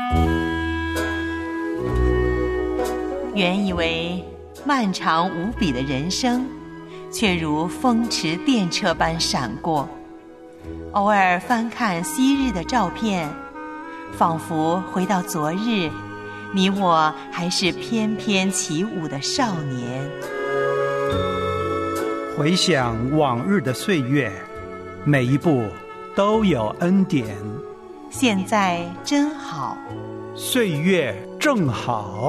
原以为漫长无比的人生，却如风驰电掣般闪过。偶尔翻看昔日的照片，仿佛回到昨日，你我还是翩翩起舞的少年。 回想往日的岁月，每一步都有恩典。 现在真好， 岁月正好。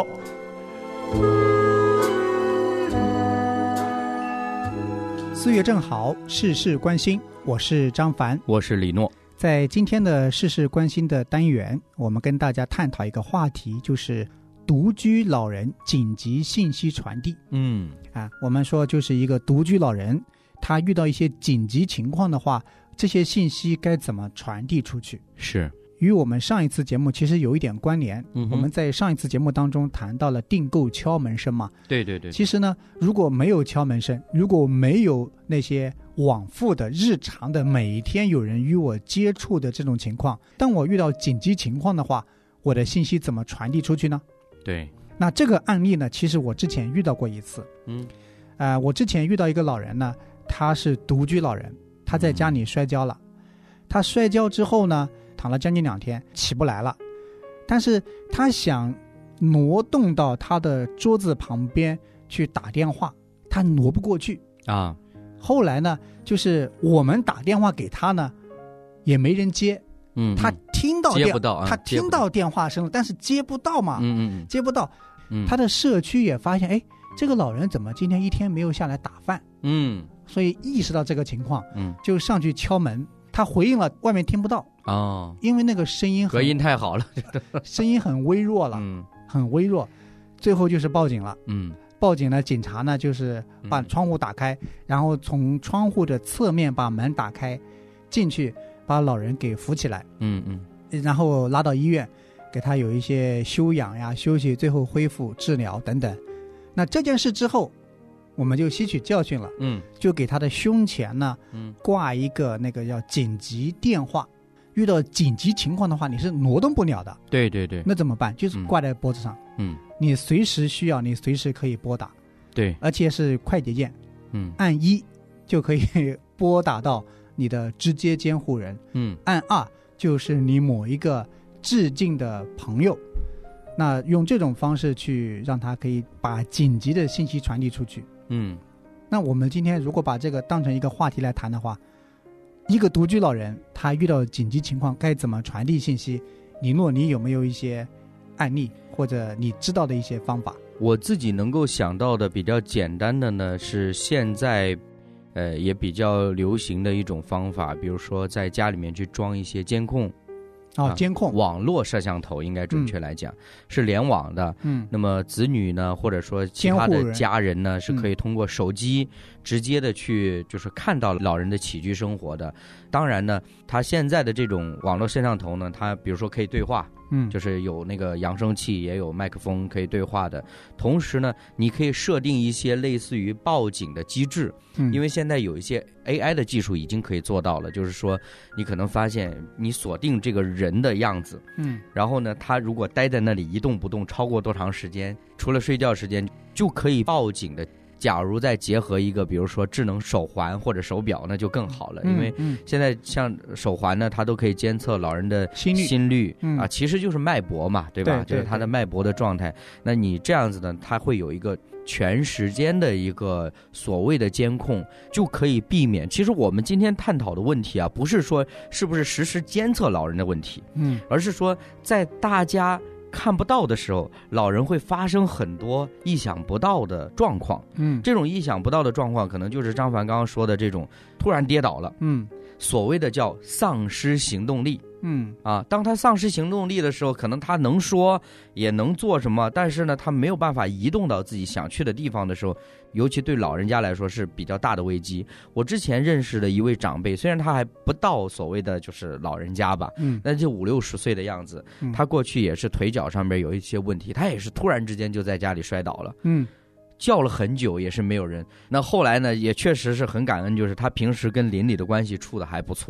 岁月正好，事事关心。我是张凡， 我是李诺。 在今天的事事关心的单元，我们跟大家探讨一个话题，就是独居老人紧急信息传递。我们说就是一个独居老人，他遇到一些紧急情况的话，这些信息该怎么传递出去？ 是与我们上一次节目其实有一点关联。我们在上一次节目当中谈到了订购敲门声嘛。 对对对。 其实呢，如果没有敲门声，如果没有那些往复的日常的每一天有人与我接触的这种情况，当我遇到紧急情况的话，我的信息怎么传递出去呢？ 对。 那这个案例呢，其实我之前遇到过一次。我之前遇到一个老人呢，他是独居老人，他在家里摔跤了。他摔跤之后呢，躺了将近2天，起不来了。但是他想挪动到他的桌子旁边去打电话，他挪不过去啊。 后来呢，就是我们打电话给他呢，也没人接。他听到接不到他听到电话声了，但是接不到嘛。接不到。他的社区也发现，哎，这个老人怎么今天一天没有下来打饭？所以意识到这个情况，就上去敲门。他回应了，外面听不到因为那个声音隔音太好了， 声音很微弱了，很微弱。最后就是报警了。报警呢，警察呢就是把窗户打开，然后从窗户的侧面把门打开，进去把老人给扶起来，然后拉到医院，给他有一些休养呀、休息，最后恢复治疗等等。那这件事之后，我们就吸取教训了，就给他的胸前呢，挂一个那个叫紧急电话，遇到紧急情况的话，你是挪动不了的。 对对对。 那怎么办？就是挂在脖子上，你随时需要，你随时可以拨打。 对， 而且是快捷键，按1就可以拨打到你的直接监护人，按2就是你某一个致敬的朋友。那用这种方式去让他可以把紧急的信息传递出去。那我们今天如果把这个当成一个话题来谈的话，一个独居老人他遇到紧急情况该怎么传递信息？李诺，你有没有一些案例或者你知道的一些方法？ 我自己能够想到的比较简单的呢，是现在也比较流行的一种方法，比如说在家里面去装一些监控。 监控网络摄像头应该准确来讲，是联网的。那么子女呢，或者说其他的家人呢，是可以通过手机直接的去就是看到老人的起居生活的。当然呢，他现在的这种网络摄像头呢，它比如说可以对话，就是有那个扬声器，也有麦克风可以对话的。同时呢，你可以设定一些类似于报警的机制，因为现在有一些 AI 的技术已经可以做到了，就是说你可能发现你锁定这个人的样子，然后呢，他如果待在那里一动不动超过多长时间，除了睡觉时间，就可以报警的。假如再结合一个比如说智能手环或者手表，那就更好了。因为现在像手环呢，它都可以监测老人的心率其实就是脉搏嘛，对吧？就是他的脉搏的状态。那你这样子呢，它会有一个全时间的一个所谓的监控，就可以避免。其实我们今天探讨的问题啊，不是说是不是实时监测老人的问题，而是说在大家看不到的时候，老人会发生很多意想不到的状况。这种意想不到的状况，可能就是张凡刚刚说的这种突然跌倒了，所谓的叫丧失行动力。当他丧失行动力的时候，可能他能说也能做什么，但是呢，他没有办法移动到自己想去的地方的时候，尤其对老人家来说是比较大的危机。我之前认识的一位长辈，虽然他还不到所谓的就是老人家吧，那就50-60岁的样子，他过去也是腿脚上面有一些问题，他也是突然之间就在家里摔倒了，叫了很久也是没有人。那后来呢，也确实是很感恩，就是他平时跟邻里的关系处得还不错，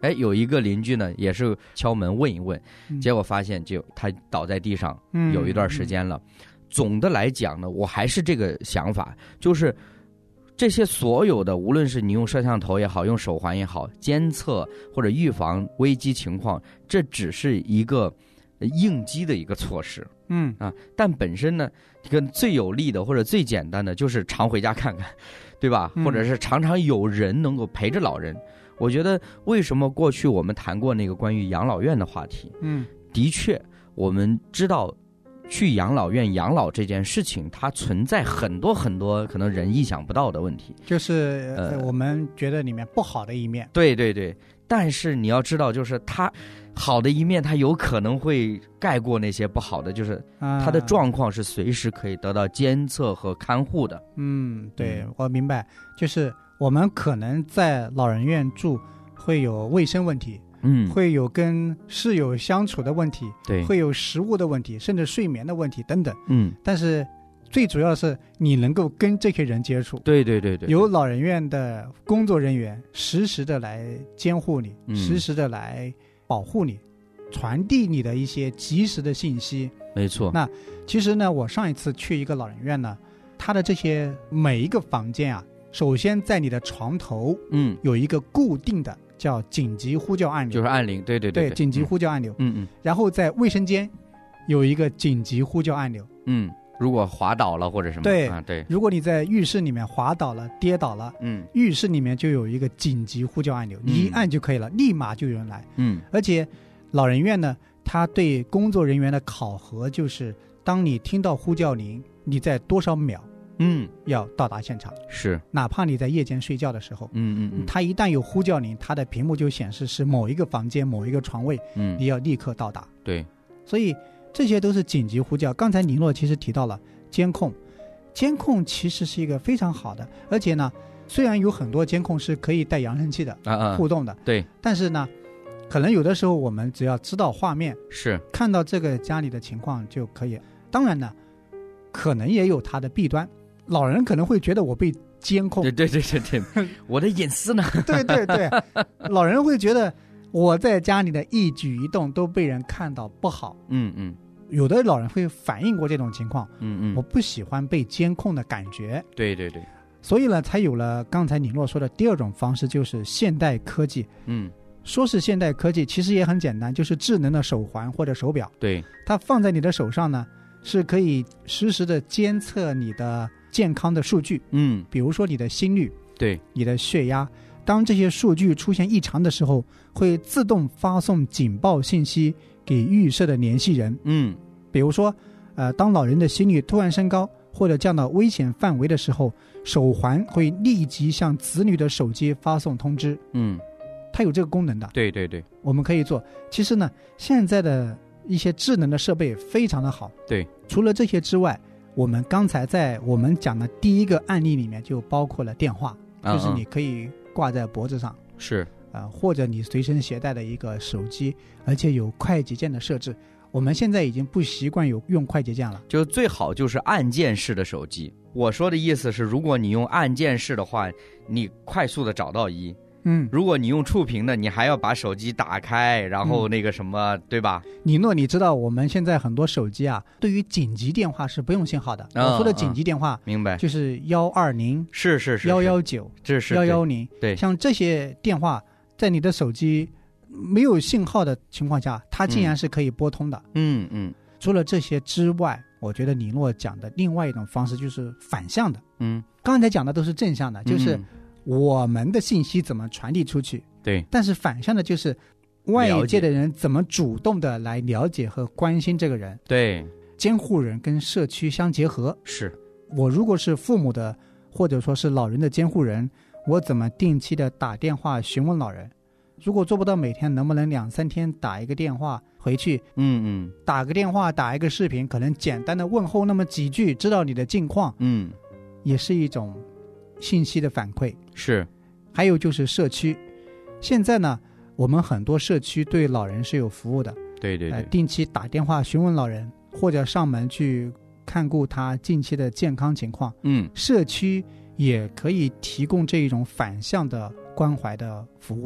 有一个邻居呢也是敲门问一问，结果发现就他倒在地上有一段时间了。总的来讲呢，我还是这个想法，就是这些所有的，无论是你用摄像头也好，用手环也好，监测或者预防危机情况，这只是一个应激的一个措施。但本身呢，这个最有利的或者最简单的就是常回家看看，对吧？或者是常常有人能够陪着老人。我觉得为什么过去我们谈过那个关于养老院的话题？的确，我们知道去养老院养老这件事情，它存在很多很多可能人意想不到的问题， 就是我们觉得里面不好的一面。 对对对，但是你要知道，就是它好的一面，它有可能会盖过那些不好的，就是它的状况是随时可以得到监测和看护的。 对，我明白，就是我们可能在老人院住会有卫生问题，会有跟室友相处的问题， 对， 会有食物的问题，甚至睡眠的问题等等。但是最主要的是你能够跟这些人接触。 对对对对， 有老人院的工作人员实时的来监护你，实时的来保护你，传递你的一些及时的信息。 没错。 那其实呢，我上一次去一个老人院呢，它的这些每一个房间啊，首先在你的床头有一个固定的叫紧急呼叫按钮， 就是按铃。对对对， 紧急呼叫按钮。然后在卫生间有一个紧急呼叫按钮。 如果滑倒了或者什么，对， 如果你在浴室里面滑倒了跌倒了，浴室里面就有一个紧急呼叫按钮，你一按就可以了，立马就有人来。而且老人院呢，他对工作人员的考核就是当你听到呼叫铃，你在多少秒要到达现场， 是哪怕你在夜间睡觉的时候，他一旦有呼叫铃，他的屏幕就显示是某一个房间某一个床位，你要立刻到达。 对， 所以这些都是紧急呼叫。刚才尼诺其实提到了监控其实是一个非常好的，而且呢，虽然有很多监控是可以带扬声器的互动的， 对， 但是呢，可能有的时候我们只要知道画面， 是看到这个家里的情况就可以。当然呢，可能也有它的弊端，老人可能会觉得我被监控， 对，我的隐私呢？ 对，老人会觉得我在家里的一举一动都被人看到不好。有的老人会反映过这种情况。我不喜欢被监控的感觉。 对， 所以呢，才有了刚才尼诺说的第二种方式，就是现代科技。说是现代科技，其实也很简单，就是智能的手环或者手表。 对， 它放在你的手上呢，是可以实时的监测你的健康的数据。比如说你的心率， 对， 你的血压。当这些数据出现异常的时候，会自动发送警报信息给预设的联系人。比如说当老人的心率突然升高或者降到危险范围的时候，手环会立即向子女的手机发送通知。它有这个功能的。 对， 我们可以做。其实呢，现在的一些智能的设备非常的好。 对， 除了这些之外，我们刚才在我们讲的第一个案例里面就包括了电话，就是你可以挂在脖子上， 是或者你随身携带的一个手机，而且有快捷键的设置。我们现在已经不习惯用快捷键了， 就最好就是按键式的手机。我说的意思是，如果你用按键式的话，你快速的找到一。如果你用触屏的，你还要把手机打开，然后那个什么，对吧？ 尼诺，你知道我们现在很多手机啊，对于紧急电话是不用信号的。我说的紧急电话， 明白， 就是120， 是 119， 这是 110。 对， 像这些电话，在你的手机没有信号的情况下，它竟然是可以拨通的。除了这些之外，我觉得尼诺讲的另外一种方式就是反向的。刚才讲的都是正向的，就是我们的信息怎么传递出去。 对， 但是反向的就是外界的人怎么主动的来了解和关心这个人。 对， 监护人跟社区相结合。 是， 我如果是父母的或者说是老人的监护人，我怎么定期的打电话询问老人？如果做不到每天，能不能2-3天打一个电话回去？打个电话，打一个视频，可能简单的问候那么几句，知道你的近况。也是一种信息的反馈。 是， 还有就是社区，现在呢，我们很多社区对老人是有服务的。 对， 定期打电话询问老人，或者上门去看顾他近期的健康情况。社区也可以提供这一种反向的关怀的服务的。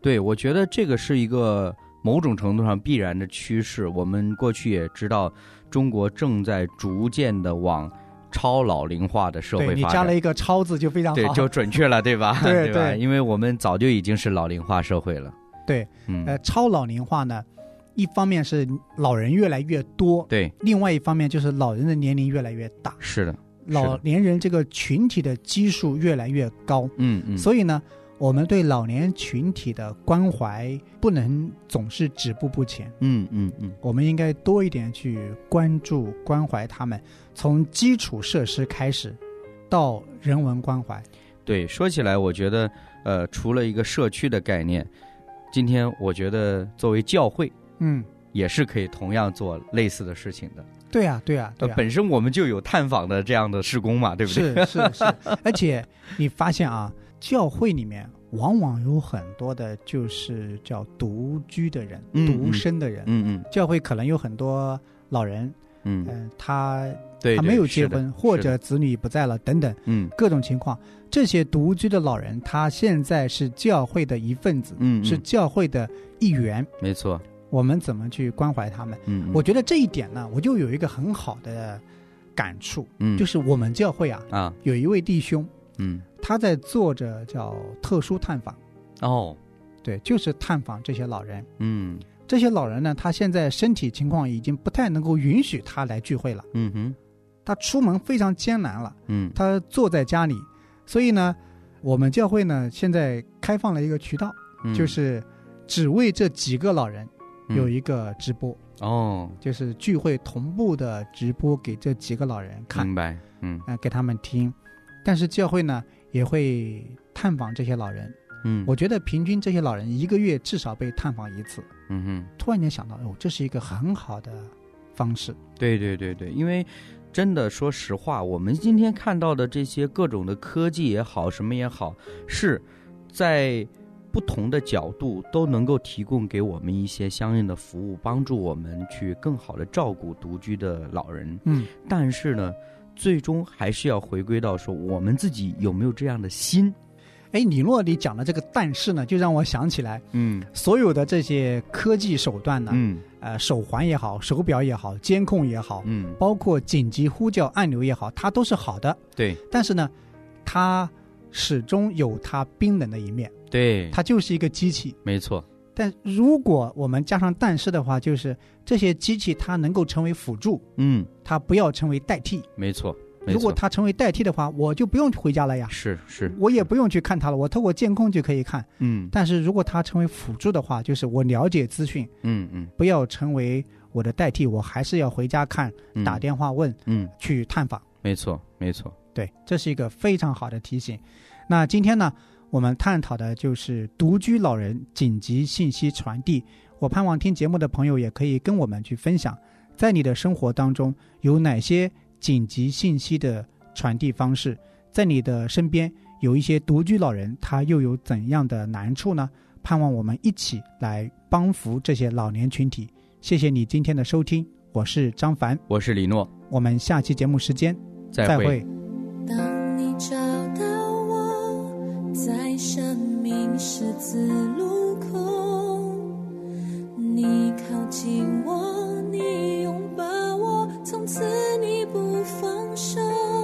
对，我觉得这个是一个某种程度上必然的趋势。我们过去也知道，中国正在逐渐的往超老龄化的社会发展。 对，你加了一个超字就非常好， 对，就准确了，对吧？ 对吧？因为我们早就已经是老龄化社会了。 对，超老龄化呢，一方面是老人越来越多， 对， 另外一方面就是老人的年龄越来越大。 是的， 老年人这个群体的基数越来越高。所以呢，我们对老年群体的关怀不能总是止步不前。我们应该多一点去关注关怀他们，从基础设施开始到人文关怀。 对，说起来我觉得除了一个社区的概念，今天我觉得作为教会也是可以同样做类似的事情的。 对啊， 本身我们就有探访的这样的事工嘛，对不对？ 是而且你发现啊，教会里面往往有很多的就是叫独居的人，独身的人。教会可能有很多老人，他没有结婚，或者子女不在了等等，各种情况。这些独居的老人，他现在是教会的一份子，是教会的一员。 没错。 我们怎么去关怀他们？我觉得这一点呢，我就有一个很好的感触，就是我们教会有一位弟兄，他在做着叫特殊探访。对，就是探访这些老人。这些老人呢，他现在身体情况已经不太能够允许他来聚会了。他出门非常艰难了。他坐在家里，所以呢，我们教会呢现在开放了一个渠道，就是只为这几个老人有一个直播。就是聚会同步的直播给这几个老人看。 明白。 给他们听。但是教会呢也会探访这些老人。我觉得平均这些老人一个月至少被探访一次。突然间想到，这是一个很好的方式。 对，因为真的说实话，我们今天看到的这些各种的科技也好，什么也好，是在不同的角度都能够提供给我们一些相应的服务，帮助我们去更好的照顾独居的老人。但是呢，最终还是要回归到说我们自己有没有这样的心。 李诺里讲的这个但是呢，就让我想起来，所有的这些科技手段呢，手环也好，手表也好，监控也好，包括紧急呼叫按钮也好，它都是好的。 对。 但是呢，它始终有它冰冷的一面。 对。 它就是一个机器。 没错。 但如果我们加上但是的话，就是这些机器它能够成为辅助，它不要成为代替。 没错。 如果它成为代替的话，我就不用回家了呀。 是， 我也不用去看它了，我透过监控就可以看。但是如果它成为辅助的话，就是我了解资讯，不要成为我的代替，我还是要回家看，打电话问，去探访。 没错。 对，这是一个非常好的提醒。那今天呢，我们探讨的就是独居老人紧急信息传递。我盼望听节目的朋友也可以跟我们去分享，在你的生活当中有哪些紧急信息的传递方式，在你的身边有一些独居老人，他又有怎样的难处呢？盼望我们一起来帮扶这些老年群体。谢谢你今天的收听，我是张凡， 我是李诺， 我们下期节目时间再会。 当你找到我，在生命十字路口，你靠近我，你拥抱我，从此你不放手，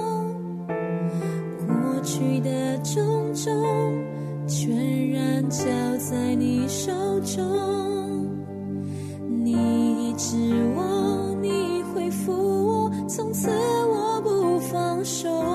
过去的种种全然交在你手中，你医治我，你恢复我，从此我不放手。